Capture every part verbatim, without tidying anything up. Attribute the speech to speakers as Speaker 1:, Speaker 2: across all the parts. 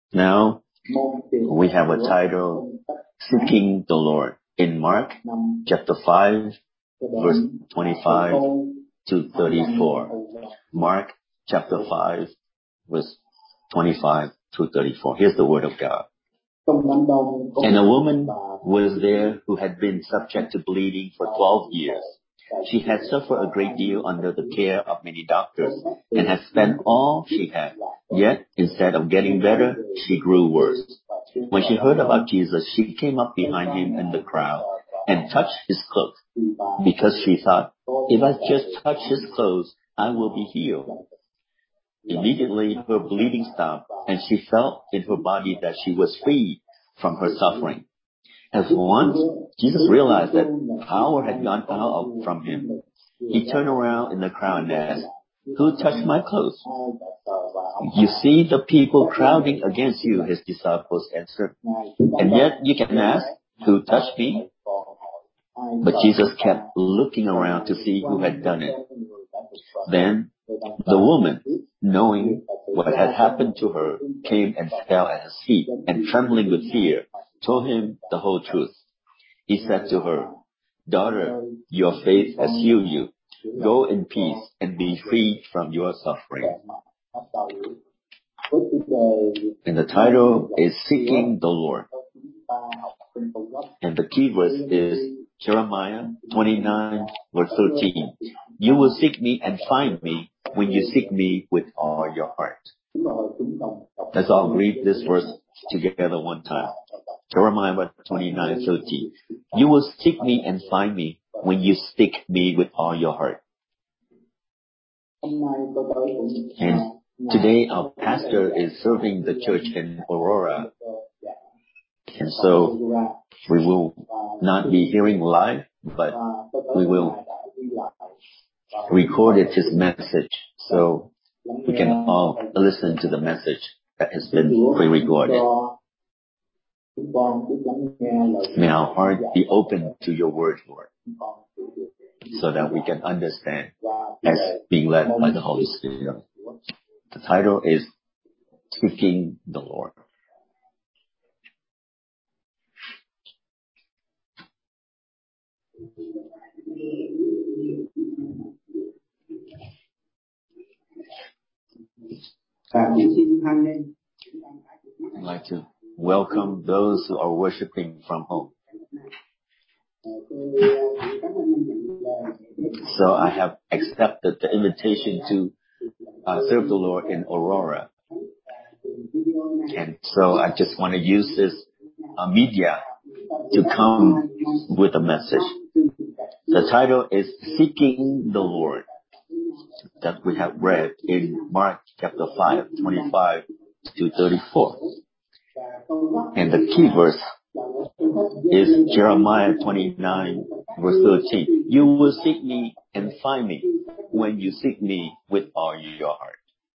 Speaker 1: Now, we have a title, Seeking the Lord, in Mark chapter five, verse twenty-five to thirty-four. Mark chapter five, verse twenty-five to thirty-four. Here's the word of God. And a woman was there who had been subject to bleeding for twelve years. She had suffered a great deal under the care of many doctors and had spent all she had. Yet, instead of getting better, she grew worse. When she heard about Jesus, she came up behind him in the crowd and touched his cloak, because she thought, if I just touch his clothes, I will be healed. Immediately her bleeding stopped, and she felt in her body that she was freed from her suffering. At once, Jesus realized that power had gone out from him. He turned around in the crowd and asked, "Who touched my clothes?" "You see the people crowding against you," his disciples answered. "And yet you can ask, 'Who touched me?'" But Jesus kept looking around to see who had done it. Then the woman, knowing what had happened to her, came and fell at his feet, and trembling with fear, told him the whole truth. He said to her, "Daughter, your faith has healed you. Go in peace and be freed from your suffering." And the title is Seeking the Lord. And the key verse is Jeremiah twenty-nine, verse thirteen. "You will seek me and find me when you seek me with all your heart." Let's all read this verse together one time. Jeremiah twenty-nine, thirteen. "You will seek me and find me when you seek me with all your heart." And today our pastor is serving the church in Aurora. And so we will not be hearing live, but we will record his message so we can all listen to the message that has been pre-recorded. May our heart be open to your word, Lord, so that we can understand as being led by the Holy Spirit. The title is Seeking the Lord. I'd like to welcome those who are worshiping from home. So I have accepted the invitation to uh, serve the Lord in Aurora. And so I just want to use this uh, media to come with a message. The title is Seeking the Lord, that we have read in Mark chapter five, twenty-five to thirty-four. And the key verse is Jeremiah twenty-nine, verse thirteen. "You will seek me and find me when you seek me with all your heart."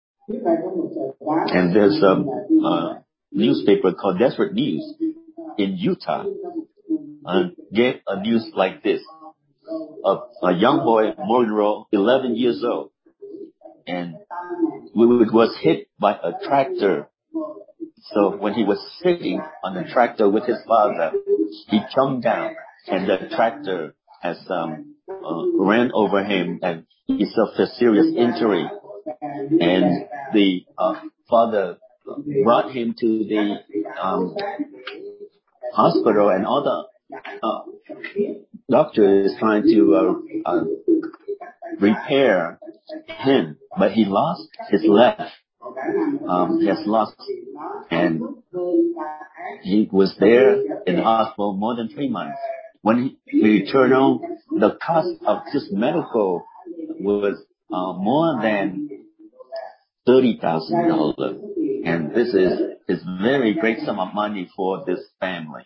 Speaker 1: And there's a, a newspaper called Deseret News in Utah. Uh, get a news like this. A, a young boy, Monroe, eleven years old, and was hit by a tractor. So when he was sitting on the tractor with his father, he jumped down, and the tractor has um, uh, ran over him, and he suffered serious injury. And the uh, father brought him to the um, hospital, and all the uh, doctor is trying to uh, uh, repair him, but he lost his left. Um, he has lost, and he was there in the hospital more than three months. When he returned home, the cost of his medical was uh, more than thirty thousand dollars, and this is is very great sum of money for this family.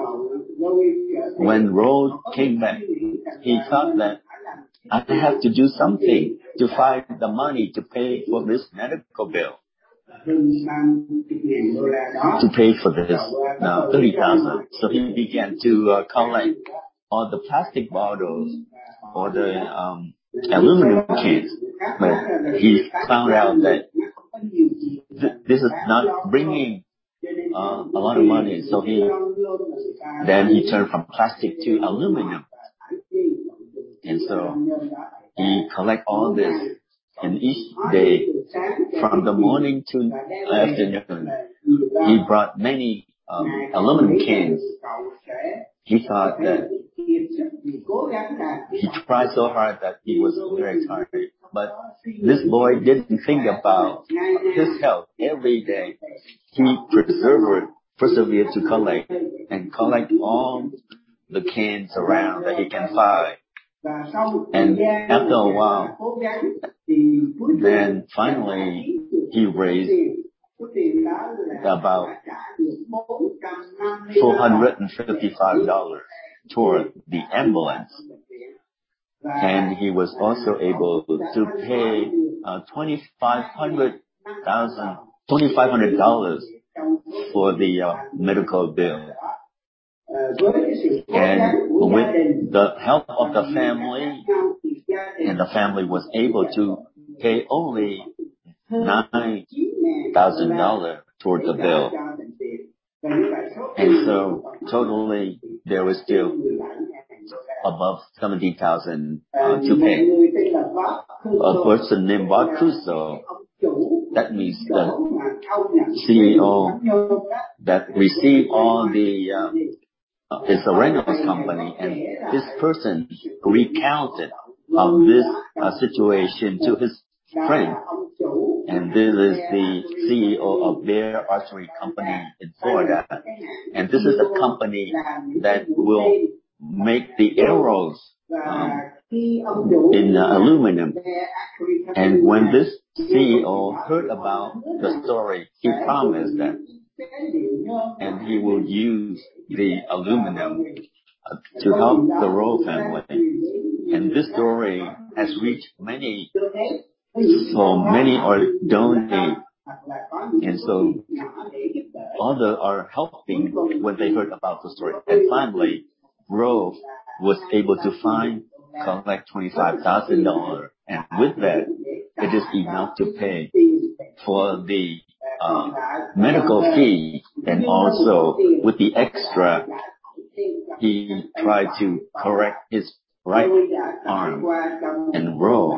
Speaker 1: When Roe came back, he thought that I have to do something to find the money to pay for this medical bill. To pay for this, now thirty thousand. So he began to uh, collect all the plastic bottles or the um, aluminum cans. But he found out that th- this is not bringing uh, a lot of money. So he then he turned from plastic to aluminum, and so he collect all this. And each day, from the morning to afternoon, he brought many um, aluminum cans. He thought that he tried so hard that he was very tired. But this boy didn't think about his health. Every day, he persevered, persevered to collect and collect all the cans around that he can find. And after a while, then finally he raised about four hundred fifty-five dollars toward the ambulance. And he was also able to pay uh, twenty-five hundred dollars for the uh, medical bill. And with the help of the family, and the family was able to pay only nine thousand dollars toward the bill. And so totally there was still above seventy thousand dollars uh, to pay. A person named Bob Crusoe, that means the C E O that received all the uh, Uh, it's a rentals company, and this person recounted of this uh, situation to his friend. And this is the C E O of Bear Archery Company in Florida. And this is a company that will make the arrows um, in uh, aluminum. And when this C E O heard about the story, he promised that and he will use the aluminum uh, to help the Rowe family. And this story has reached many, so many are donating. And so others are helping when they heard about the story. And finally, Rowe was able to find, collect twenty-five thousand dollars. And with that, it is enough to pay for the Uh, medical fee, and also with the extra, he tried to correct his right arm, and Rowe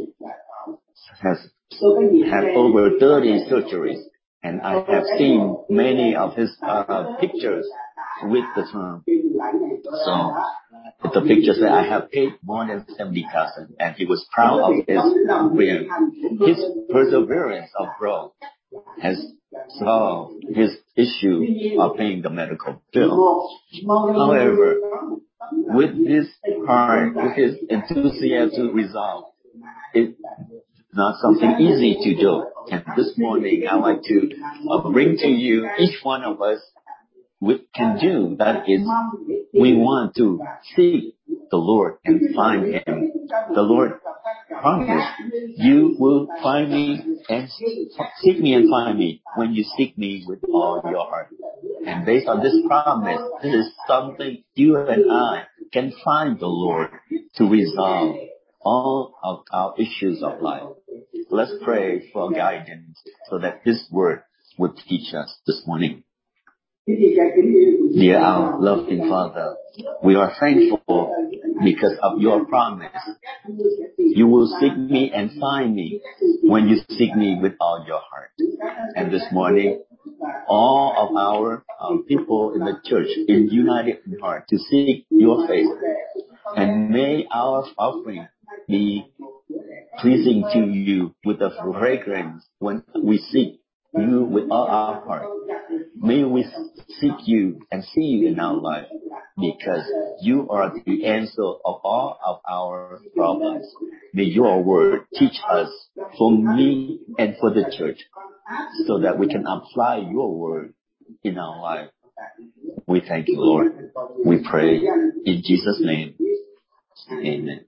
Speaker 1: has had over thirty surgeries, and I have seen many of his uh, pictures with the term. So the picture said, I have paid more than seventy thousand, and he was proud of his his perseverance of Rowe has solved his issue of paying the medical bill. However, with his heart, with his enthusiasm to resolve, it's not something easy to do. And this morning, I'd like to uh, bring to you each one of us we can do. That is, we want to seek the Lord and find Him. The Lord promised, you will find me and seek me and find me when you seek me with all your heart. And based on this promise, this is something you and I can find the Lord to resolve all of our issues of life. Let's pray for guidance so that His word would teach us this morning. Dear our loving Father, we are thankful because of your promise. You will seek me and find me when you seek me with all your heart. And this morning, all of our uh, people in the church is united in heart to seek your face. And may our offering be pleasing to you with the fragrance when we seek you with all our heart. May we seek you and see you in our life, because you are the answer of all of our problems. May your word teach us, for me and for the church, so that we can apply your word in our life. We thank you, Lord. We pray in Jesus' name. Amen.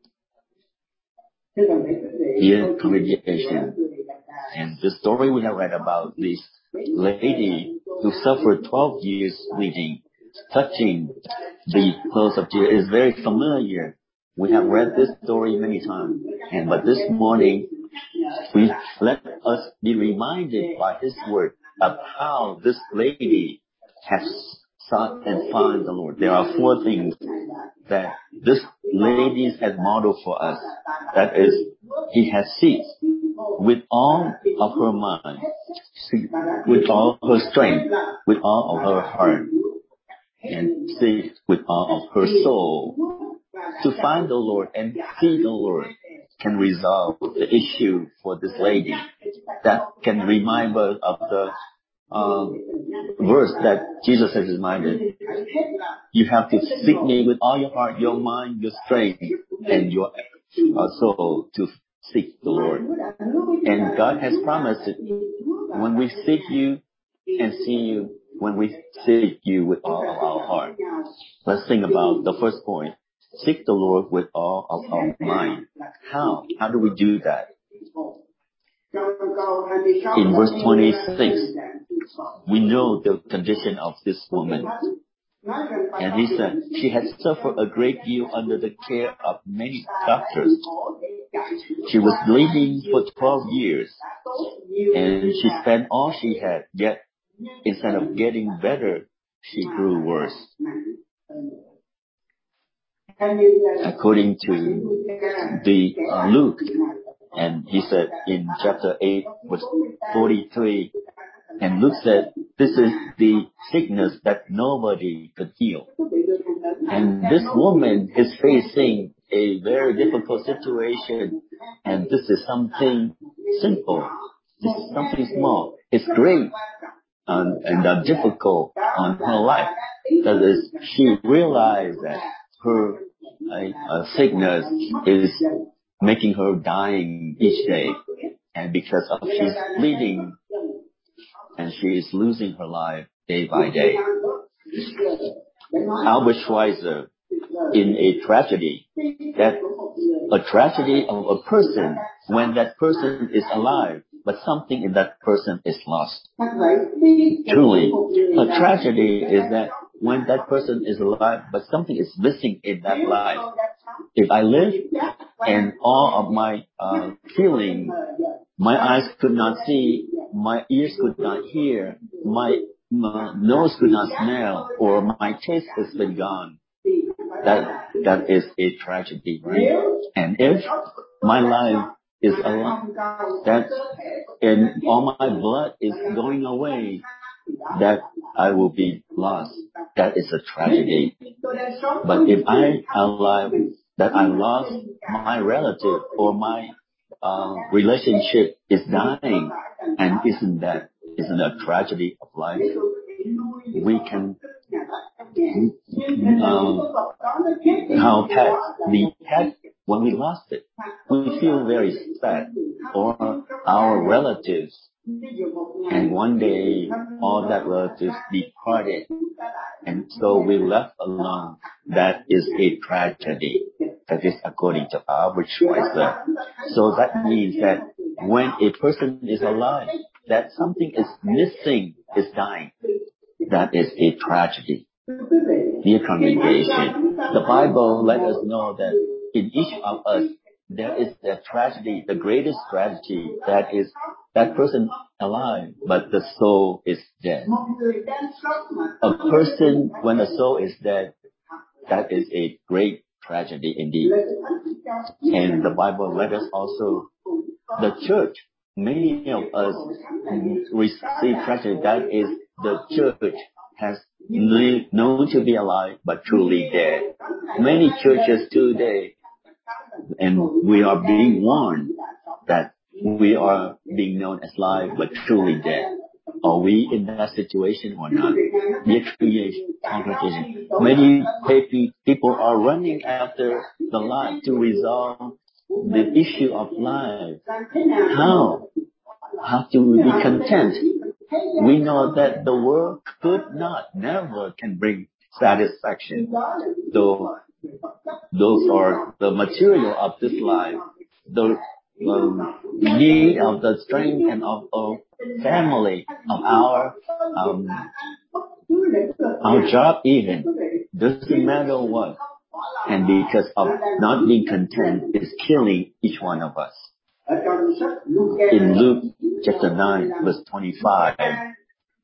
Speaker 1: Dear congregation, and the story we have read about this lady who suffered twelve years bleeding, touching the clothes of Jesus, is very familiar. We have read this story many times, and but this morning, we let us be reminded by His word of how this lady has sought and found the Lord. There are four things that this lady has modeled for us. That is, he has seeked with all of her mind, with all her strength, with all of her heart, and seek with all of her soul. To find the Lord and see the Lord can resolve the issue for this lady. That can remind us of the um, verse that Jesus has reminded. You have to seek me with all your heart, your mind, your strength, and your uh, soul to seek the Lord. And God has promised it. When we seek you and see you, when we seek you with all of our heart. Let's think about the first point. Seek the Lord with all of our mind. How? How do we do that? In verse twenty-six, we know the condition of this woman. And he said, she had suffered a great deal under the care of many doctors. She was bleeding for twelve years, and she spent all she had, yet instead of getting better, she grew worse. According to the uh, Luke, and he said in chapter eight, verse forty-three, and Luke said, this is the sickness that nobody could heal. And this woman is facing a very difficult situation, and this is something simple. This is something small. It's great um, and uh, difficult on her life. That is, she realized that her uh, sickness is making her dying each day, and because of she's bleeding, and she is losing her life day by day. Albert Schweitzer, in a tragedy, that a tragedy of a person when that person is alive, but something in that person is lost. Truly, a tragedy is that when that person is alive, but something is missing in that life. If I live and all of my uh, feeling, my eyes could not see, my ears could not hear, my, my nose could not smell, or my taste has been gone, that that is a tragedy, right? And if my life is alive, that and all my blood is going away, that I will be lost. That is a tragedy. But if I am alive, that I lost my relative or my uh, relationship is dying, and isn't that isn't a tragedy of life? We can um, how pet the pet when we lost it, we feel very sad, or our relatives, and one day all that relatives departed, and so we left alone. That is a tragedy. That is according to Albert Schweitzer. So that means that when a person is alive, that something is missing, is dying. That is a tragedy. Dear congregation, the Bible let us know that in each of us there is a tragedy, the greatest tragedy, that is that person alive, but the soul is dead. A person, when the soul is dead, that is a great tragedy indeed. And the Bible let us also, the church, many of us receive tragedy, that is the church has known to be alive but truly dead. Many churches today, and we are being warned that we are being known as alive but truly dead. Are we in that situation or not? Dear congregation, many people are running after the life to resolve the issue of life. How? How to be content? We know that the world could not, never can bring satisfaction. Though those are the material of this life, the um, need of the strength and of our family, of our um, our job even, doesn't matter what. And because of not being content is killing each one of us. In Luke chapter nine, verse twenty-five,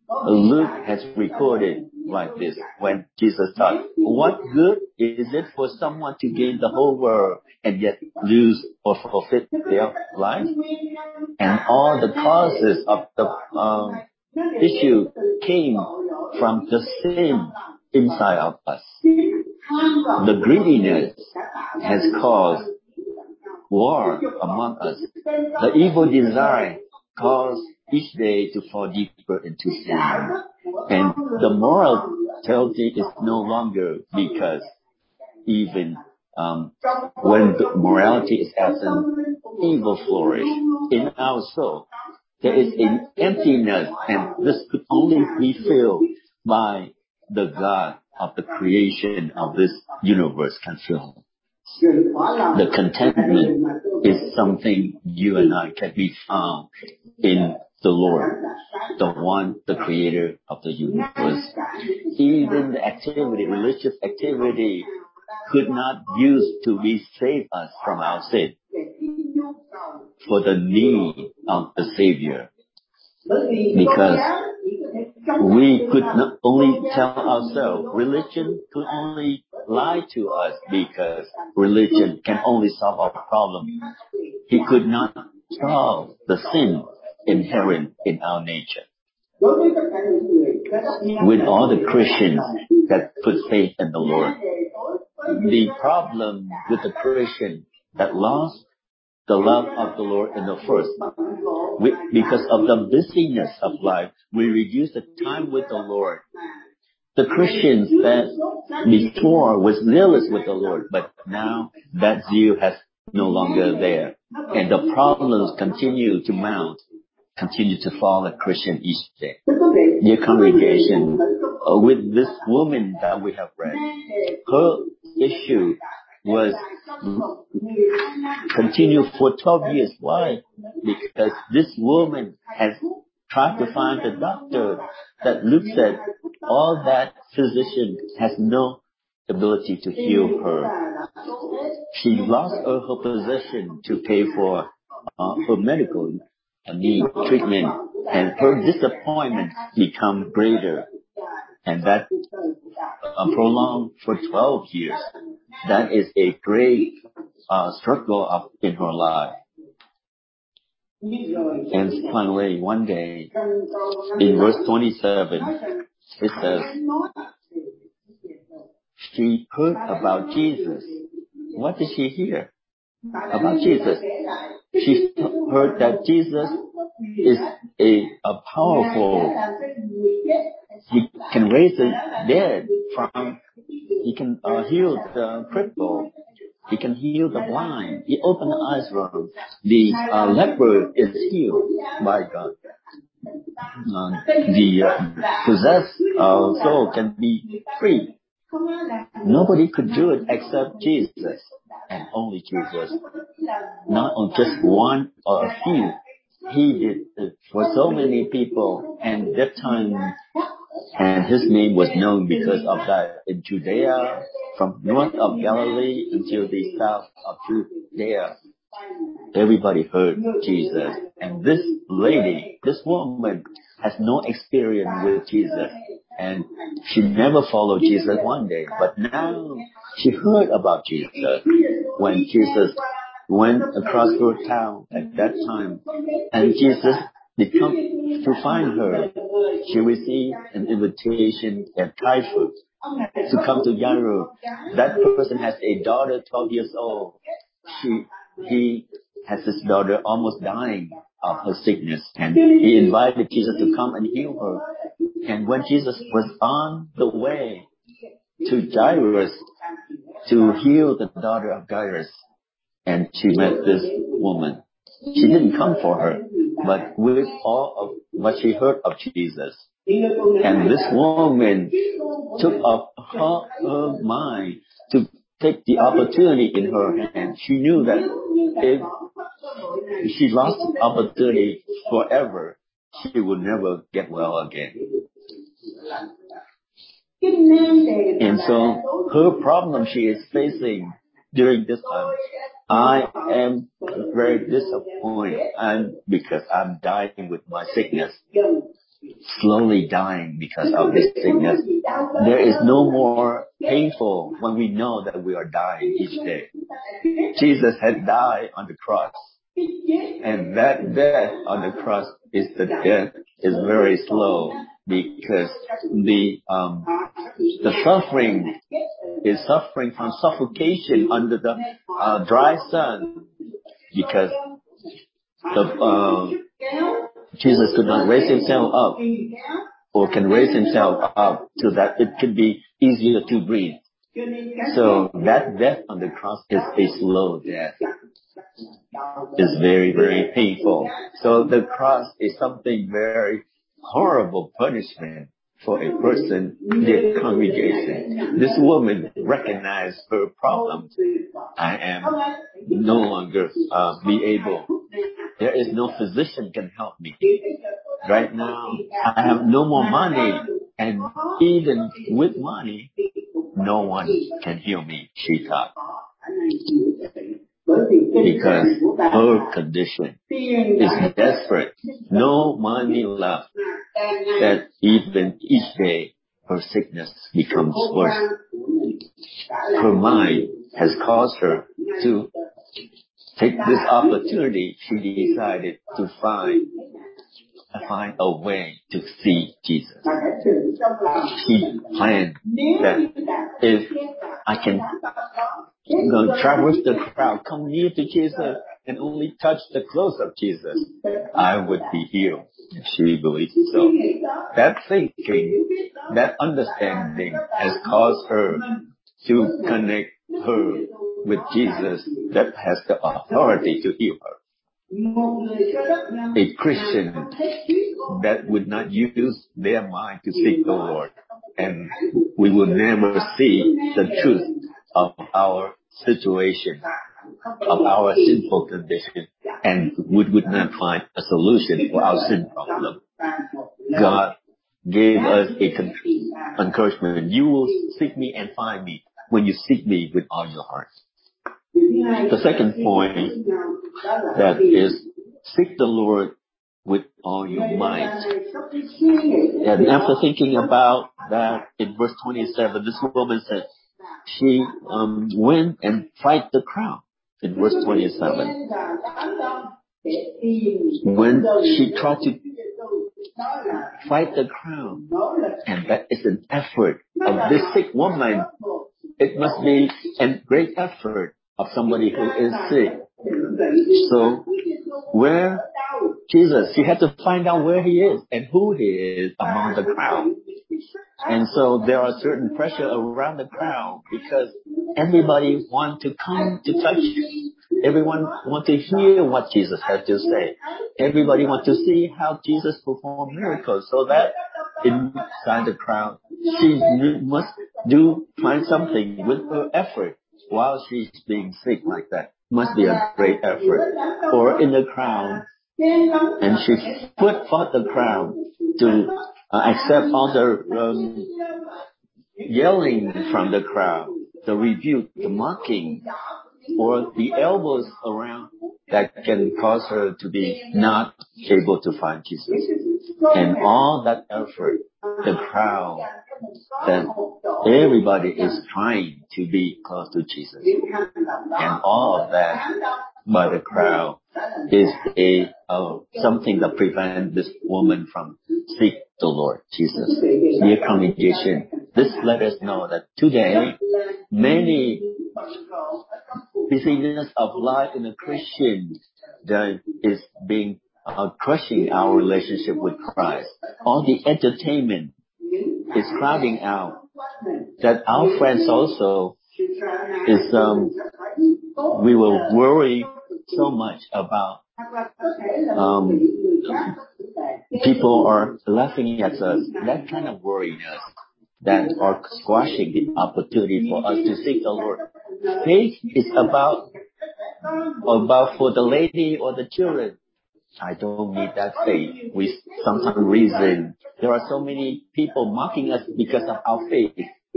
Speaker 1: Luke has recorded like this when Jesus taught, what good is it for someone to gain the whole world and yet lose or forfeit their life? And all the causes of the um, issue came from the sin inside of us. The greediness has caused war among us. The evil desire caused each day to fall deeper into sin. And the morality is no longer, because even um, when the morality is absent, evil flourish in our soul. There is an emptiness, and this could only be filled by the God of the creation of this universe can fill. The contentment is something you and I can be found in the Lord, the one, the creator of the universe. Even the activity, religious activity, could not use to be save us from our sin, for the need of the Savior. Because we could not only tell ourselves, religion could only lie to us, because religion can only solve our problem. He could not solve the sin inherent in our nature. With all the Christians that put faith in the Lord, the problem with the Christian that lost the love of the Lord in the first, we, because of the busyness of life, we reduce the time with the Lord. The Christians that before was zealous with the Lord, but now that zeal has no longer there, and the problems continue to mount, continue to fall a Christian each day. Dear congregation, uh, with this woman that we have read, her issue was continued for twelve years. Why? Because this woman has tried to find a doctor that looks at all that physician has no ability to heal her. She lost her, her position to pay for uh, her medical need treatment, and her disappointment become greater, and that uh, prolonged for twelve years. That is a great uh, struggle of, in her life. And finally, one day, in verse twenty-seven, it says, she heard about Jesus. What did she hear about Jesus? She heard that Jesus is a, a powerful, he can raise the dead from, he can uh, heal the crippled, he can heal the blind, he opened the eyes from, the uh, leper is healed by God. Uh, the uh, possessed uh, soul can be free. Nobody could do it except Jesus, and only Jesus. Not on just one or a few. He did it for so many people, and that time, and his name was known because of that in Judea, from north of Galilee until the south of Judea. Everybody heard Jesus. And this lady, this woman, has no experience with Jesus. And she never followed Jesus one day. But now she heard about Jesus when Jesus went across her town at that time. And Jesus did come to find her. She received an invitation at Caiaphas to come to Jairus. That person has a daughter, twelve years old. She, he has his daughter almost dying of her sickness, and he invited Jesus to come and heal her. And when Jesus was on the way to Jairus to heal the daughter of Jairus, and she met this woman, she didn't come for her, but with all of what she heard of Jesus. And this woman took up her, her mind to take the opportunity in her hand. She knew that if she lost the opportunity forever, she would never get well again. And so her problem she is facing during this time, I am very disappointed, and because I'm dying with my sickness. slowly dying because of this sickness. There is no more painful when we know that we are dying each day. Jesus had died on the cross. And that death on the cross is the death is very slow because the um the suffering is suffering from suffocation under the uh, dry sun because the uh, Jesus could not raise himself up or can raise himself up so that it could be easier to breathe. So that death on the cross is a slow death. It's very, very painful. So the cross is something very horrible punishment for a person in the congregation. This woman recognized her problem. I am no longer uh, be able. There is no physician can help me. Right now, I have no more money. And even with money, no one can heal me, she thought. Because her condition is desperate. No money left. That even each day her sickness becomes worse. Her mind has caused her to take this opportunity. She decided to find find a way to see Jesus. She planned that if I can you know, traverse the crowd, come near to Jesus, and only touch the clothes of Jesus, I would be healed. She believed so. That thinking, that understanding has caused her to connect her with Jesus that has the authority to heal her. A Christian that would not use their mind to seek the Lord, and we will never see the truth of our situation, of our sinful condition, and we would not find a solution for our sin problem. God gave us a con- encouragement. You will seek me and find me when you seek me with all your heart. The second point that is seek the Lord with all your might. And after thinking about that, in verse twenty-seven, this woman said, she um, went and fight the crowd. In verse twenty-seven, when she tried to fight the crowd, and that is an effort of this sick woman. It must be a great effort of somebody who is sick. So, where Jesus, she had to find out where he is and who he is among the crowd. And so there are certain pressure around the crowd because everybody wants to come to touch you. Everyone wants to hear what Jesus has to say. Everybody wants to see how Jesus performed miracles, so that inside the crowd, she must do find something with her effort while she's being sick like that. Must be a great effort. Or in the crowd, and she put forth the crowd to uh, accept all the um, yelling from the crowd, the rebuke, the mocking, or the elbows around that can cause her to be not able to find Jesus. And all that effort, the crowd, that everybody is trying to be close to Jesus. And all of that by the crowd is a uh, something that prevents this woman from seek the Lord Jesus. Dear congregation, this let us know that today many busyness of life in a Christian that is being uh, crushing our relationship with Christ. All the entertainment is crowding out. That our friends also is um we will worry so much about um people are laughing at us. That kind of worrying us, that are squashing the opportunity for us to seek the Lord. Faith is about about for the lady or the children. I don't need that faith. We sometimes reason there are so many people mocking us because of our faith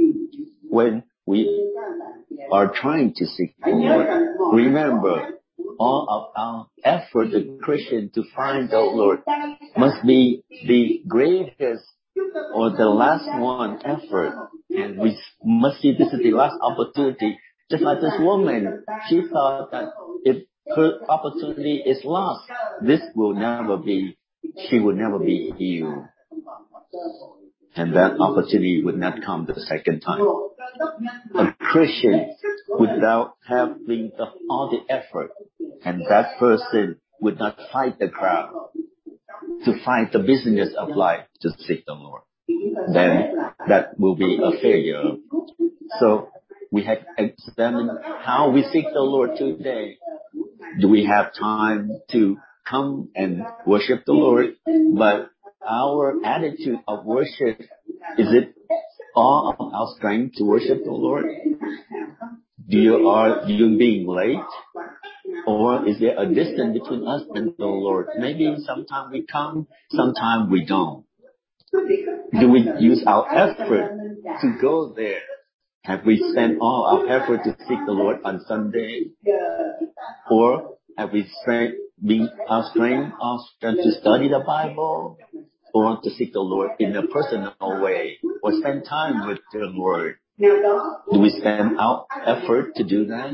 Speaker 1: when we are trying to seek the Lord. Remember, all of our effort, the Christian, to find the Lord must be the greatest or the last one effort. And we must see this is the last opportunity. Just like this woman, she thought that if her opportunity is lost, this will never be, she will never be healed. And that opportunity would not come the second time. A Christian without having the, all the effort, and that person would not fight the crowd, to fight the business of life, to seek the Lord. Then that will be a failure. So we have examined how we seek the Lord today. Do we have time to come and worship the Lord? But our attitude of worship, is it all of our strength to worship the Lord? Do you, are you being late? Or is there a distance between us and the Lord? Maybe sometimes we come, sometimes we don't. Do we use our effort to go there? Have we spent all our effort to seek the Lord on Sunday? Or have we spent being our strength, our strength to study the Bible? Or to seek the Lord in a personal way? Or spend time with the Lord? Do we spend our effort to do that?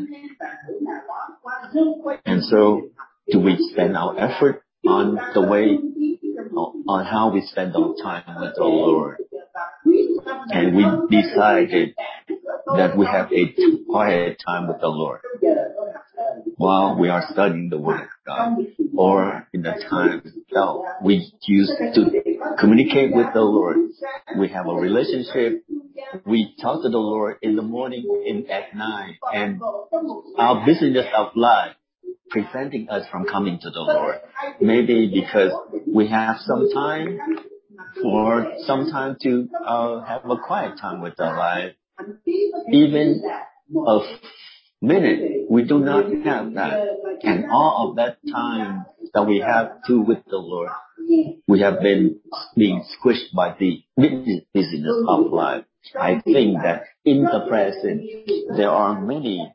Speaker 1: And so, do we spend our effort on the way, on how we spend our time with the Lord? And we decided that we have a quiet time with the Lord while we are studying the Word of God, or in the time that we use to communicate with the Lord. We have a relationship. We talk to the Lord in the morning and at night, and our business of life preventing us from coming to the Lord. Maybe because we have some time or some time to uh, have a quiet time with our life. Even a minute, we do not have that. And all of that time that we have to with the Lord, we have been being squished by the busyness of life. I think that in the present, there are many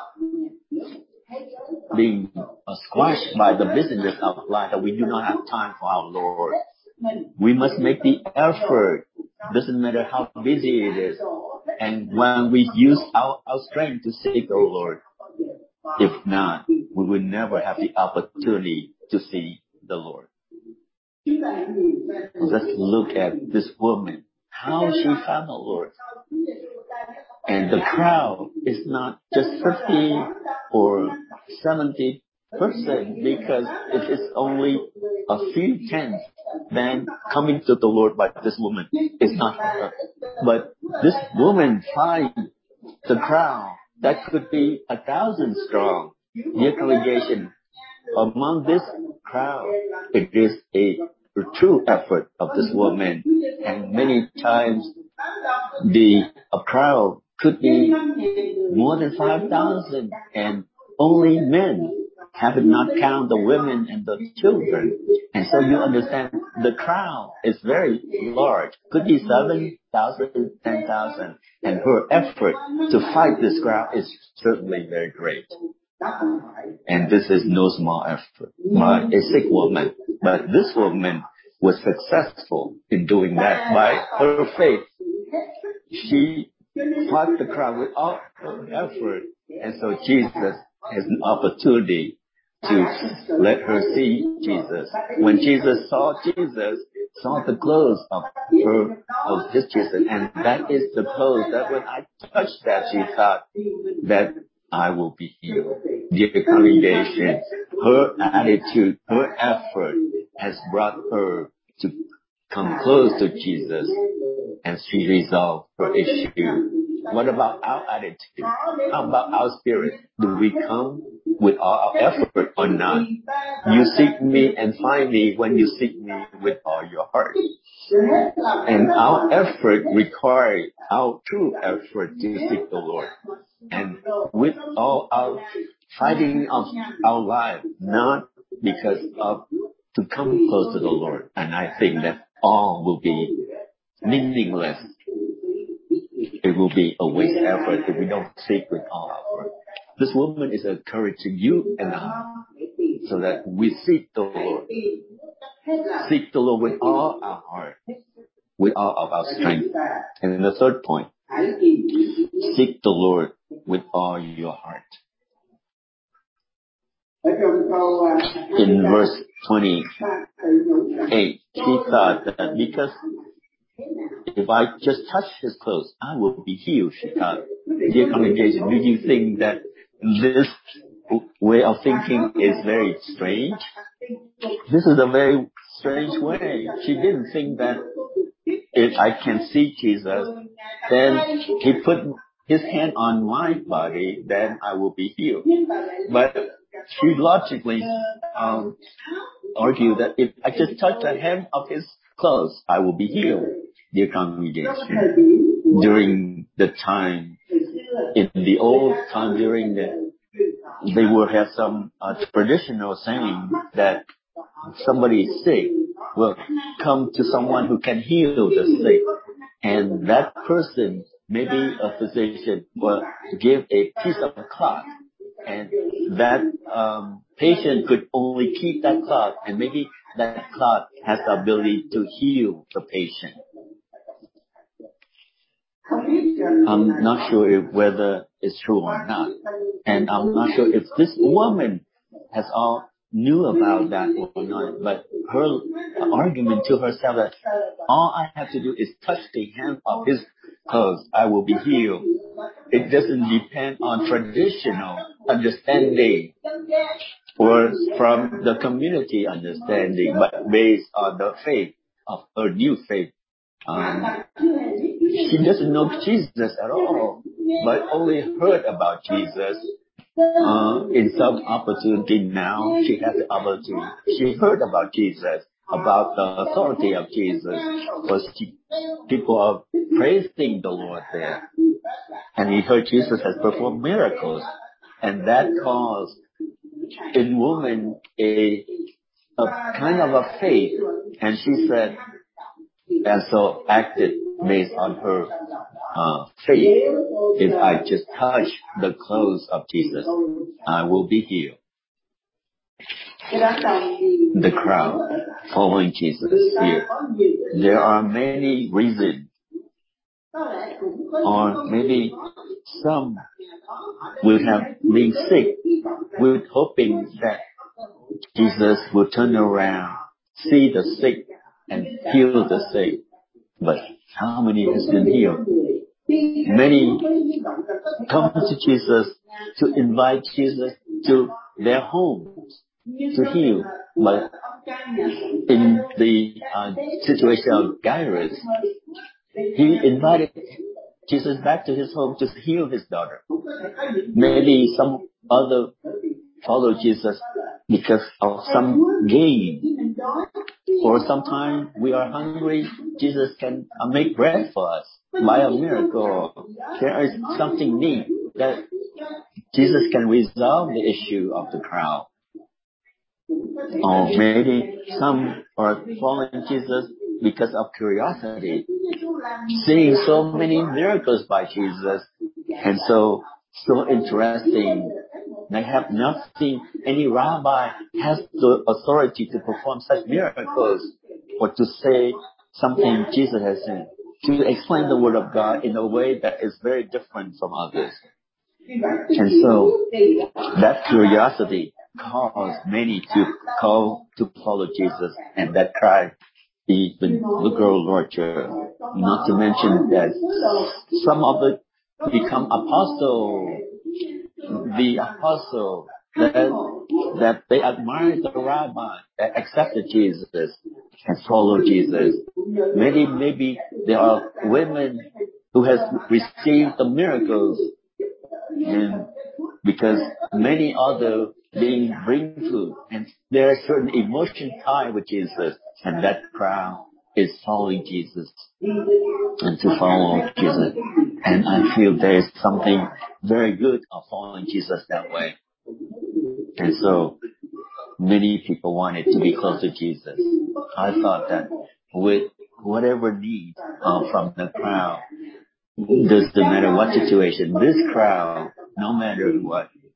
Speaker 1: being squashed by the business of life that we do not have time for our Lord. We must make the effort. Doesn't matter how busy it is. And when we use our, our strength to seek the Lord, if not, we will never have the opportunity to see the Lord. Let's look at this woman, how she found the Lord. And the crowd is not just fifty or seventy percent, because it is only a few tenths then coming to the Lord by this woman. It's not her. But this woman finds the crowd that could be a thousand strong. Dear congregation, among this crowd, it is a true effort of this woman. And many times the a crowd could be more than five thousand, and only men, have not counted the women and the children. And so you understand the crowd is very large. Could be seven thousand, ten thousand. And her effort to fight this crowd is certainly very great. And this is no small effort by a sick woman. But this woman was successful in doing that by her faith. She fought the crowd with all her effort. And so Jesus has an opportunity to let her see Jesus. When Jesus saw Jesus, saw the clothes of her, of his Jesus, and that is the clothes that when I touched that, she thought that I will be healed. Dear congregation, her attitude, her effort has brought her to come close to Jesus, and she resolved her issue. What about our attitude? How about our spirit? Do we come with all our effort or not? You seek me and find me when you seek me with all your heart. And our effort requires our true effort to seek the Lord. And with all our fighting of our life, not because of to come close to the Lord. And I think that all will be meaningless. It will be a waste effort if we don't seek with all our heart. this woman is encouraging you and I so that we seek the Lord. Seek the Lord with all our heart, with all of our strength. And then the third point, seek the Lord with all your heart. In verse twenty-eight, she thought that because if I just touch his clothes, I will be healed, she thought. Dear congregation, do you think that this way of thinking is very strange? This is a very strange way. She didn't think that if I can see Jesus, then he put his hand on my body, then I will be healed. But she logically um, argued that if I just touch the hem of his clothes, I will be healed. Dear congregation, during the time, in the old time, during the, they will have some uh, traditional saying that somebody is sick will come to someone who can heal the sick. And that person, maybe a physician, will give a piece of cloth. And that um, patient could only keep that cloth. And maybe that cloth has the ability to heal the patient. I'm not sure if whether it's true or not. And I'm not sure if this woman has all knew about that or not. But her argument to herself that all I have to do is touch the hem of his clothes, I will be healed. It doesn't depend on traditional understanding or from the community understanding, but based on the faith of her new faith. Um, she doesn't know Jesus at all, but only heard about Jesus. Uh, in some opportunity now, she has the opportunity. She heard about Jesus, about the authority of Jesus, because people are praising the Lord there. And he heard Jesus has performed miracles. And that caused in woman a, a kind of a faith. And she said, and so acted based on her uh, faith. If I just touch the clothes of Jesus, I will be healed. The crowd following Jesus here. There are many reasons, or maybe some will have been sick, with hoping that Jesus will turn around, see the sick, and heal the sick. But how many has been healed? Many come to Jesus to invite Jesus to their homes to heal. But in the uh, situation of Jairus, he invited Jesus back to his home to heal his daughter. Maybe some other follow Jesus because of some gain. Or sometimes we are hungry, Jesus can uh, make bread for us by a miracle. There is something neat that Jesus can resolve the issue of the crowd. Or maybe some are following Jesus because of curiosity, seeing so many miracles by Jesus, and so, so interesting. They have not seen any rabbi has the authority to perform such miracles or to say something Jesus has said, to explain the word of God in a way that is very different from others. And so that curiosity caused many to call to follow Jesus, and that cried even the girl larger. Not to mention that some of it become apostle. The apostle that, that they admired the rabbi, that accepted Jesus and followed Jesus. Maybe maybe there are women who has received the miracles, and because many other being bring food, and there is certain emotion tied with Jesus, and that crowd is following Jesus and to follow Jesus. And I feel there is something very good of following Jesus that way. And so many people wanted to be close to Jesus. I thought that with whatever need uh, from the crowd, doesn't matter what situation, this crowd, no matter what,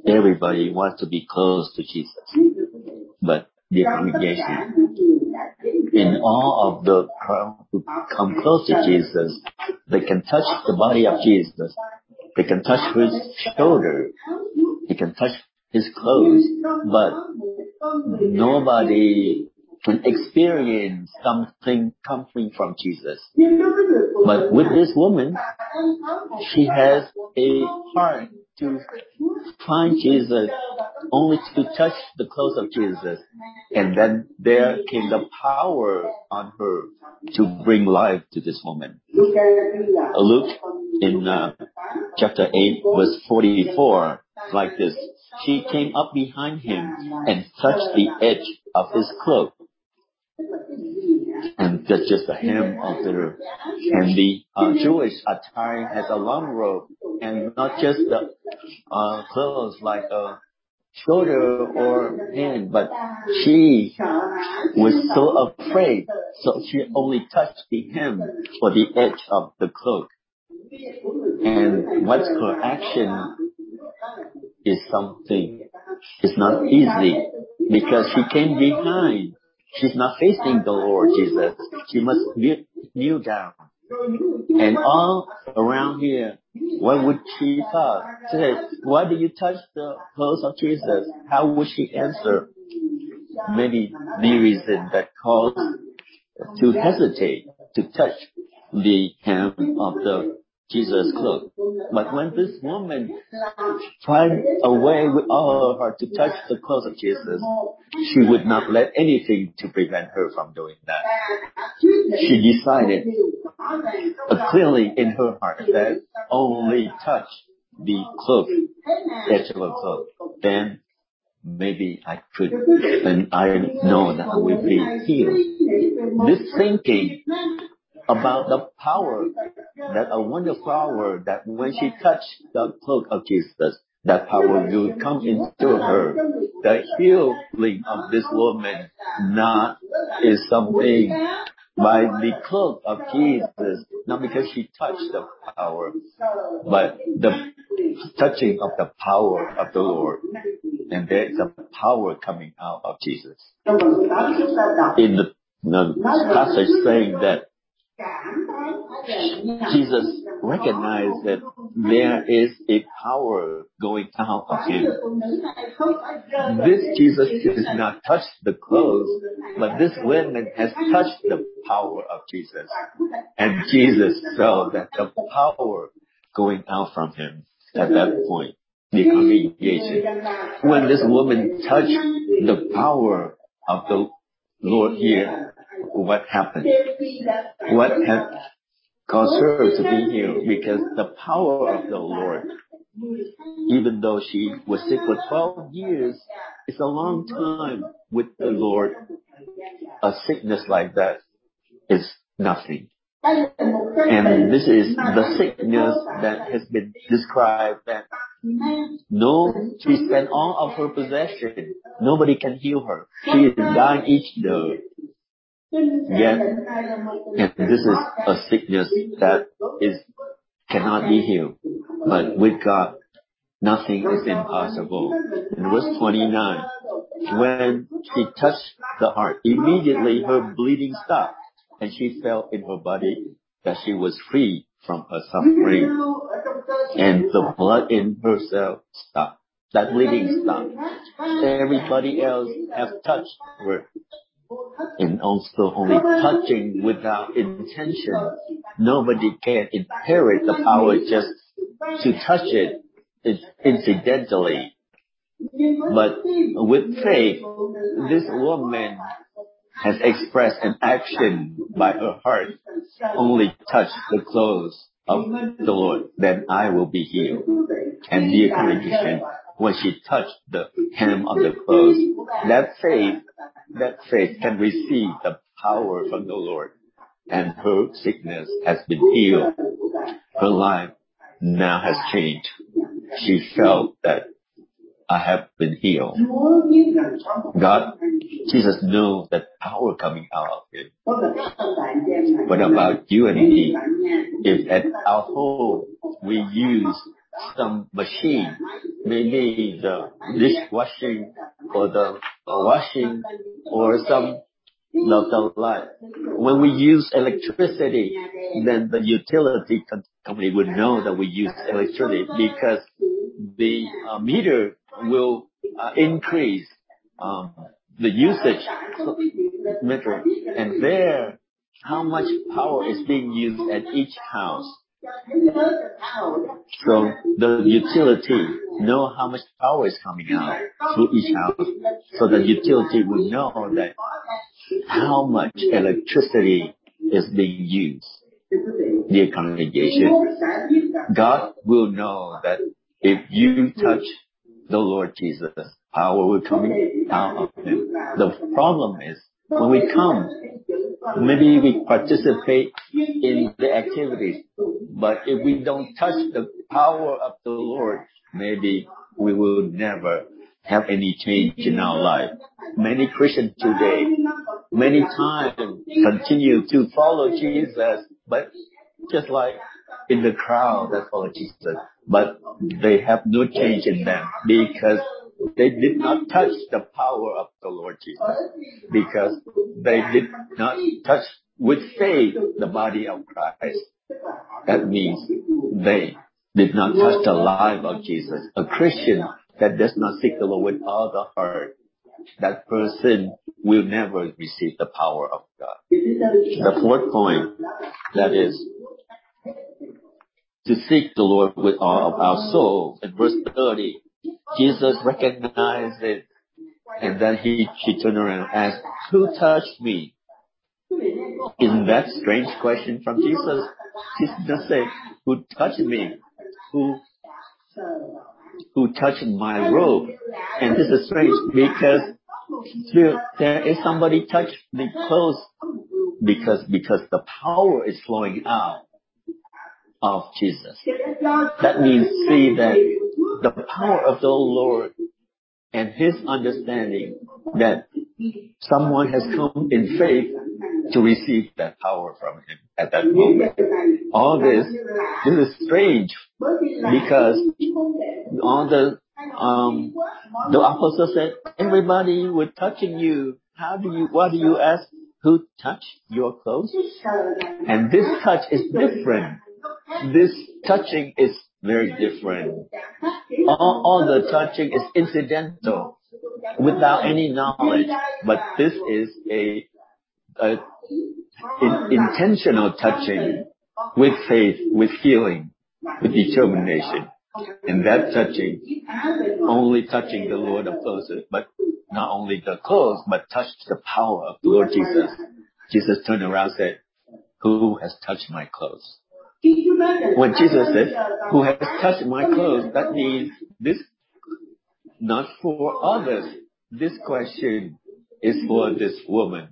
Speaker 1: everybody wants to be close to Jesus. But the congregation, in all of the crowd who come close to Jesus, they can touch the body of Jesus. They can touch his shoulder. They can touch his clothes. But nobody can experience something coming from Jesus. But with this woman, she has a heart to find Jesus, only to touch the clothes of Jesus. And then there came the power on her to bring life to this woman. Luke in uh, chapter eight verse forty-four, like this. She came up behind him and touched the edge of his cloak. And that's just the hem of the, and the uh, Jewish attire has a long robe, and not just the uh, clothes like a shoulder or hand, but she was so afraid, so she only touched the hem or the edge of the cloak. And what's her action is something, it's not easy, because she came behind. She's not facing the Lord Jesus. She must kneel down. And all around here, what would she thought? She said, why do you touch the clothes of Jesus? How would she answer? Maybe the reason that caused to hesitate to touch the hem of the Jesus' cloak. But when this woman find a way with all her heart to touch the clothes of Jesus, she would not let anything to prevent her from doing that. She decided uh, clearly in her heart that only touch the cloak, edge of a cloak, then maybe I could, and I know that I will be healed. This thinking about the power, that a wonderful power, that when she touched the cloak of Jesus, that power will come into her. The healing of this woman not is something by the cloak of Jesus, not because she touched the power, but the touching of the power of the Lord. And there is a power coming out of Jesus. In the, the passage saying that Jesus recognized that there is a power going out of him. This Jesus does not touch the clothes, but this woman has touched the power of Jesus. And Jesus felt that the power going out from him at that point. The congregation. When this woman touched the power of the Lord here, what happened? What had caused her to be healed? Because the power of the Lord, even though she was sick for twelve years, it's a long time with the Lord. A sickness like that is nothing. And this is the sickness that has been described that no, she spent all of her possession. Nobody can heal her. She is dying each day. Yet, and this is a sickness that is cannot be healed. But with God, nothing is impossible. In verse twenty-nine, when she touched the heart, immediately her bleeding stopped, and she felt in her body that she was free from her suffering, and the blood in her cell stopped. That bleeding stopped. Everybody else has touched her, and also only touching without intention. Nobody can inherit the power just to touch it incidentally. But with faith, this woman has expressed an action by her heart. Only touch the clothes of the Lord, then I will be healed. And dear congregation, when she touched the hem of the clothes, that faith, that faith can receive the power from the Lord. And her sickness has been healed. Her life now has changed. She felt that I have been healed. God, Jesus knew that power coming out of him. What about you and me? If at our home we use some machine maybe the dishwashing or the uh, washing or some the, the light. When we use electricity, then the utility company would know that we use electricity because the uh, meter will uh, increase um, the usage meter, and there how much power is being used at each house. So the utility know how much power is coming out through each house. So the utility will know that how much electricity is being used. Dear congregation, God will know that if you touch the Lord Jesus, power will come out of Him. The problem is when we come, maybe we participate in the activities, but if we don't touch the power of the Lord, maybe we will never have any change in our life. Many Christians today, many times continue to follow Jesus, but just like in the crowd that follow Jesus, but they have no change in them because they did not touch the power of the Lord Jesus, because they did not touch with faith the body of Christ. That means they did not touch the life of Jesus. A Christian that does not seek the Lord with all the heart, that person will never receive the power of God. The fourth point, that is to seek the Lord with all of our soul. In verse thirty, Jesus recognized it, and then he, he turned around and asked, "Who touched me?" Isn't that a strange question from Jesus? Jesus just said, "Who touched me?" Who who touched my robe? And this is strange because still there is somebody touched the clothes because because the power is flowing out of Jesus. That means, see, that the power of the Lord and His understanding that someone has come in faith to receive that power from Him at that moment. All this, this is strange because all the um the apostle said, everybody was touching you. How do you? What do you ask? Who touched your clothes? And this touch is different. This touching is very different. All, all the touching is incidental, without any knowledge. But this is a, a in, intentional touching with faith, with feeling, with determination. And that touching, only touching the Lord of clothes, but not only the clothes, but touched the power of the Lord Jesus. Jesus turned around and said, "Who has touched my clothes?" When Jesus said, "Who has touched my clothes?" that means this not for others. This question is for this woman.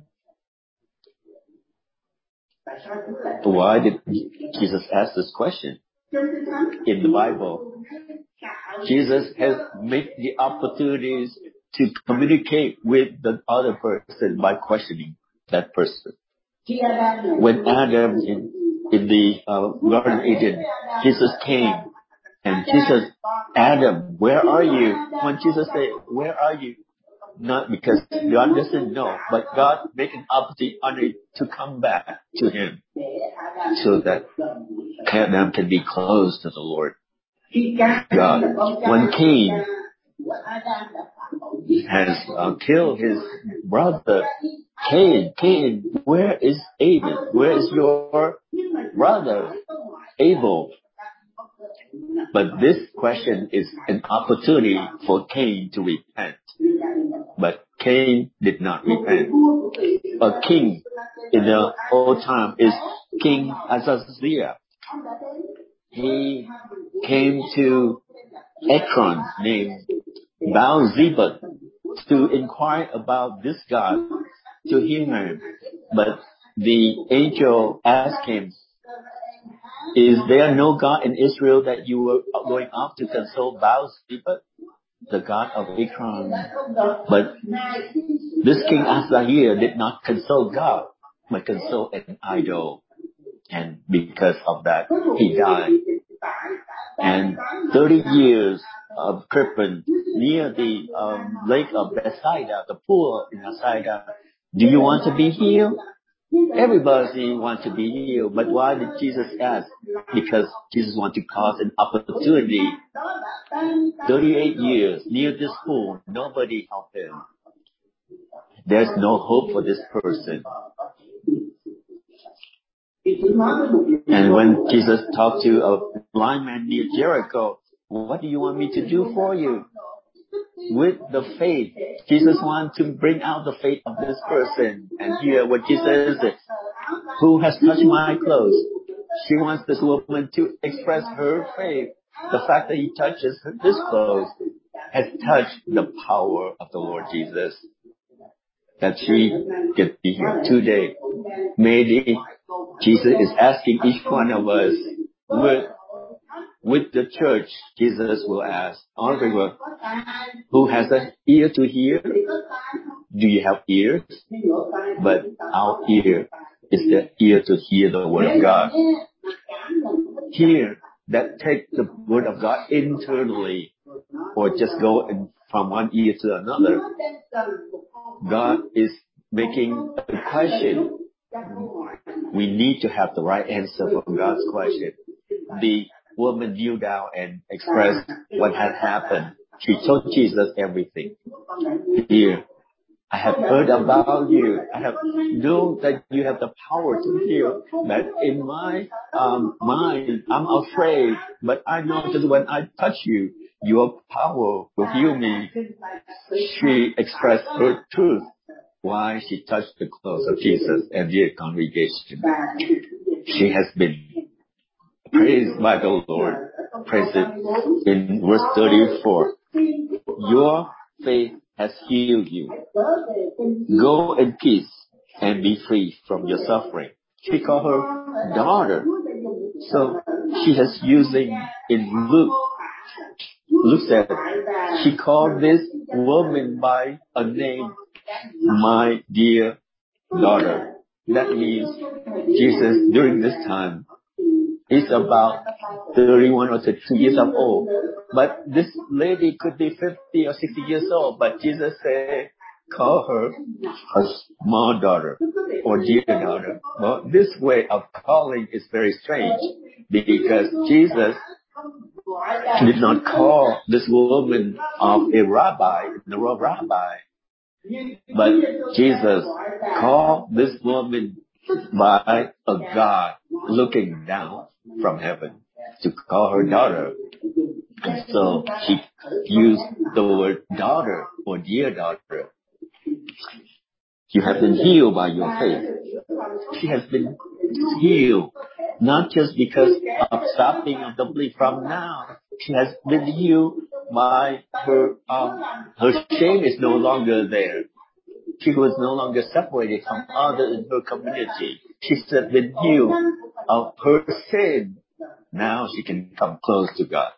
Speaker 1: Why did Jesus ask this question? In the Bible, Jesus has made the opportunities to communicate with the other person by questioning that person. When Adam in, in the uh, Garden of Eden, Jesus came and Jesus, "Adam, where are you?" When Jesus said, "Where are you?" Not because God doesn't know, but God made an opportunity to come back to Him so that Adam can be close to the Lord God. When Cain has uh, killed his brother, Cain, Cain, where is Abel? Where is your brother Abel? But this question is an opportunity for Cain to repent. But Cain did not repent. A king in the old time is King Ahaziah. He came to Ekron named Baal-zebub to inquire about this God, to hear him. But the angel asked him, "Is there no God in Israel that you were going off to consult Baal-zebub, the God of Ekron?" But this King Ahaziah did not consult God, but consult an idol. And because of that, he died. And thirty years of Capernaum, near the um, lake of Bethsaida, the pool in Bethsaida. Do you want to be healed? Everybody wants to be healed, but why did Jesus ask? Because Jesus wanted to cause an opportunity. thirty-eight years near this pool, nobody helped him. There's no hope for this person. And when Jesus talked to a blind man near Jericho, what do you want me to do for you? With the faith, Jesus wants to bring out the faith of this person. And here what Jesus says, who has touched my clothes? She wants this woman to express her faith. The fact that he touches his clothes has touched the power of the Lord Jesus. That she can be here today. Maybe Jesus is asking each one of us, with, with the church, Jesus will ask, everyone, who has an ear to hear? Do you have ears? But our ear is the ear to hear the word of God. Hear that take the word of God internally, or just go in, from one ear to another. God is making a question. We need to have the right answer from God's question. The woman kneeled down and expressed what had happened. She told Jesus everything. Here, I have heard about you. I have known that you have the power to heal. But in my um, mind, I'm afraid. But I know that when I touch you, your power will heal me. She expressed her truth. Why she touched the clothes of Jesus and dear congregation. She has been praised by the Lord. Praise it in verse thirty-four. Your faith has healed you. Go in peace and be free from your suffering. She called her daughter. So she is using in Luke. Luke said she called this woman by a name, my dear daughter. That means Jesus during this time is about thirty-one or thirty-two years of old. But this lady could be fifty or sixty years old. But Jesus said, call her a small daughter or dear daughter. Well, this way of calling is very strange because Jesus did not call this woman of a rabbi, the rabbi. But Jesus called this woman by a God looking down from heaven to call her daughter. And so she used the word daughter or dear daughter. You have been healed by your faith. She has been healed, not just because of stopping of the bleed. From now, she has been healed by her, um, her shame is no longer there. She was no longer separated from others in her community. She has been healed of her sin. Now she can come close to God.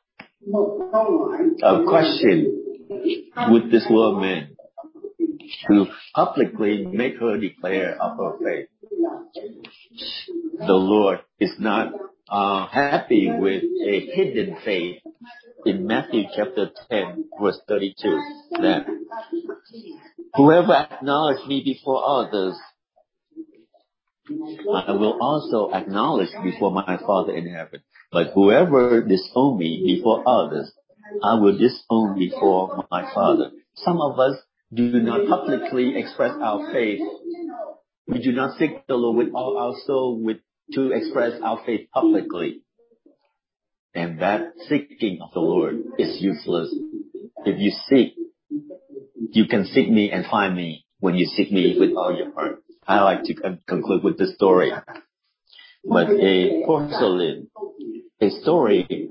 Speaker 1: A question with this woman to publicly make her declare of her faith. The Lord is not uh, happy with a hidden faith. In Matthew chapter ten, verse thirty-two, that whoever acknowledges me before others, I will also acknowledge before my Father in heaven. But whoever disown me before others, I will disown before my Father. Some of us do not publicly express our faith. We do not seek the Lord with all our soul with, to express our faith publicly. And that seeking of the Lord is useless. If you seek, you can seek me and find me when you seek me with all your heart. I like to con- conclude with this story. But a porcelain, a story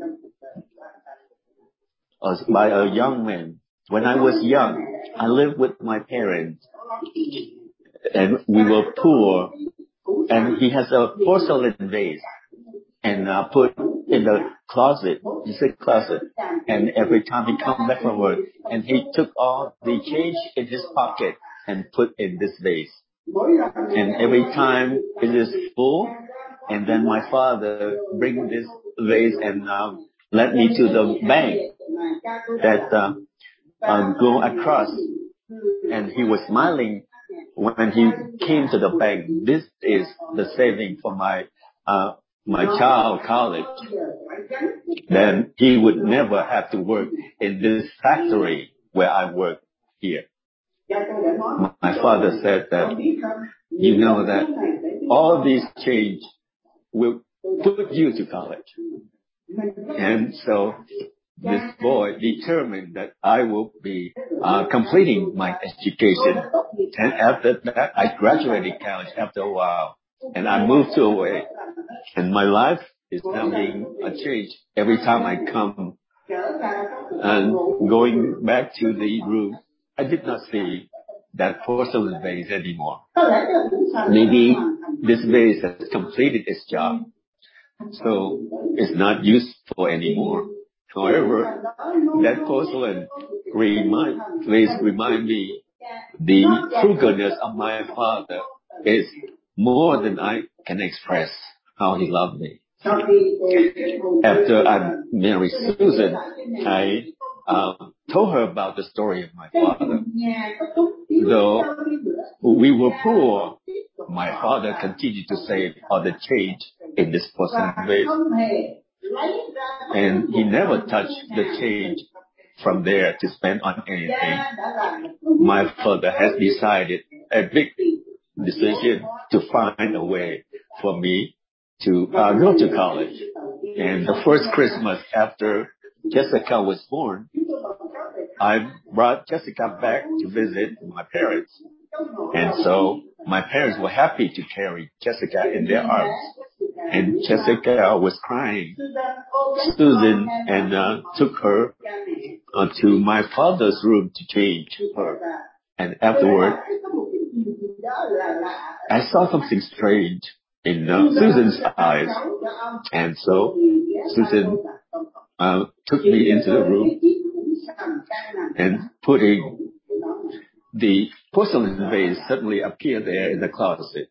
Speaker 1: was by a young man. When I was young, I lived with my parents. And we were poor. And he has a porcelain vase. And uh, put in the closet, he said closet, and every time he come back from work, and he took all the change in his pocket and put in this vase. And every time it is full, and then my father bring this vase and um, led me to the bank that uh, uh, go across, and he was smiling when he came to the bank. This is the saving for my uh, my child college. Then he would never have to work in this factory where I work here. My father said that, you know that all these change will put you to college. And so this boy determined that I will be uh, completing my education. And after that, I graduated college after a while. And I moved to away. And my life is now being a change. Every time I come and going back to the room, I did not see that porcelain vase anymore. Maybe this vase has completed its job, so it's not useful anymore. However, that porcelain remind, vase remind me the frugalness of my father is more than I can express how he loved me. After I married Susan, I um, told her about the story of my father. Though we were poor, my father continued to save all the change in this porcelain vase. And he never touched the change from there to spend on anything. My father has decided a big decision to find a way for me to uh, go to college. And the first Christmas after Jessica was born, I brought Jessica back to visit my parents. And so my parents were happy to carry Jessica in their arms. And Jessica was crying. Susan and uh, took her uh, to my father's room to change her. And afterward, I saw something strange in uh, Susan's eyes. And so Susan uh, took me into the room and putting the porcelain vase suddenly appeared there in the closet.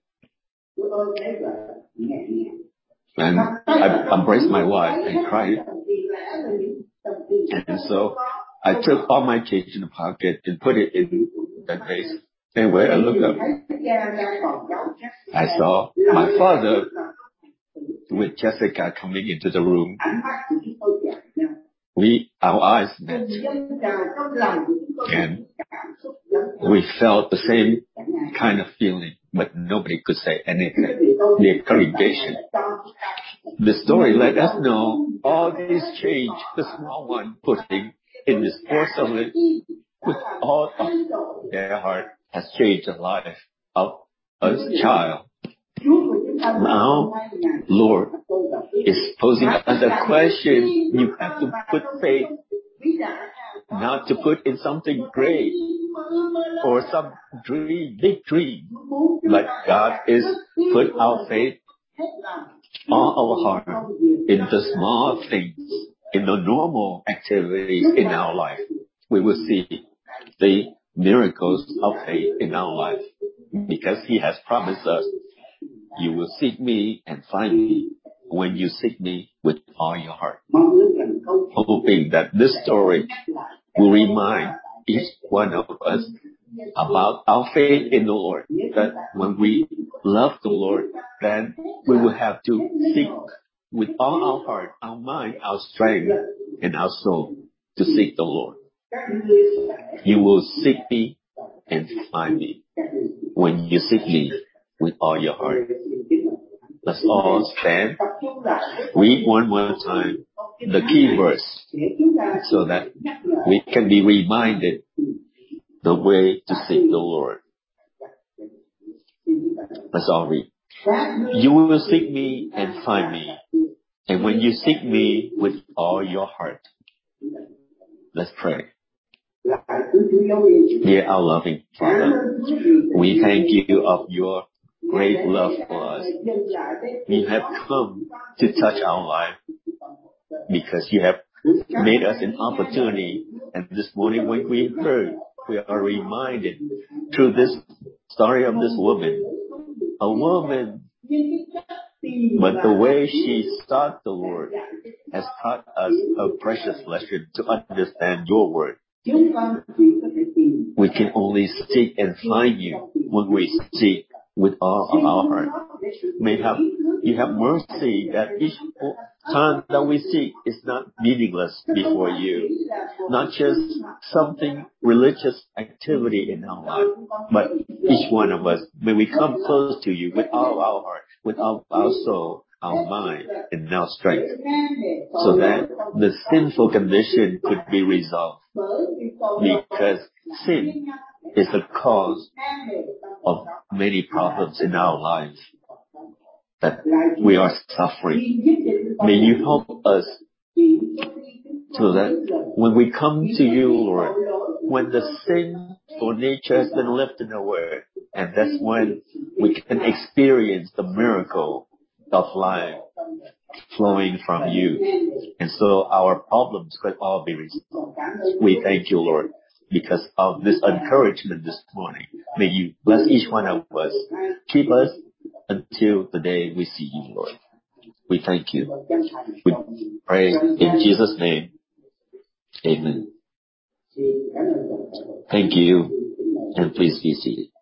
Speaker 1: And I embraced my wife and cried. And so I took all my change in the pocket and put it in that vase. And when I looked up, I saw my father with Jessica coming into the room. We, our eyes met. And we felt the same kind of feeling, but nobody could say anything. The congregation. The story let us know all this change, the small one putting in this porcelain with all of their heart has changed the life of a child. Now, Lord is posing us a question. You have to put faith, not to put in something great or some dream, big dream, but God is put our faith, all our heart in the small things, in the normal activities in our life. We will see the miracles of faith in our life because He has promised us, you will seek me and find me when you seek me with all your heart. Hoping that this story will remind each one of us about our faith in the Lord. That when we love the Lord, then we will have to seek with all our heart, our mind, our strength, and our soul to seek the Lord. You will seek me and find me when you seek me with all your heart. Let's all stand. Read one more time the key verse so that we can be reminded the way to seek the Lord. Let's all read. You will seek me and find me. And when you seek me with all your heart. Let's pray. Dear our loving Father, we thank you of your great love for us. You have come to touch our life because you have made us an opportunity. And this morning when we heard, we are reminded through this story of this woman, a woman But the way she sought the Lord has taught us a precious lesson to understand your word. We can only seek and find you when we seek with all of our heart. May have, you have mercy that each time that we seek is not meaningless before you. Not just something religious activity in our life, but each one of us, may we come close to you with all our heart, with all our soul, our mind, and our strength, so that the sinful condition could be resolved. Because sin is the cause of many problems in our lives that we are suffering. May you help us so that when we come to you, Lord, when the sinful nature has been lifted away, and that's when we can experience the miracle of life flowing from you. And so our problems could all be resolved. We thank you, Lord, because of this encouragement this morning. May you bless each one of us. Keep us until the day we see you, Lord. We thank you. We pray in Jesus' name. Amen. Thank you. And please be seated.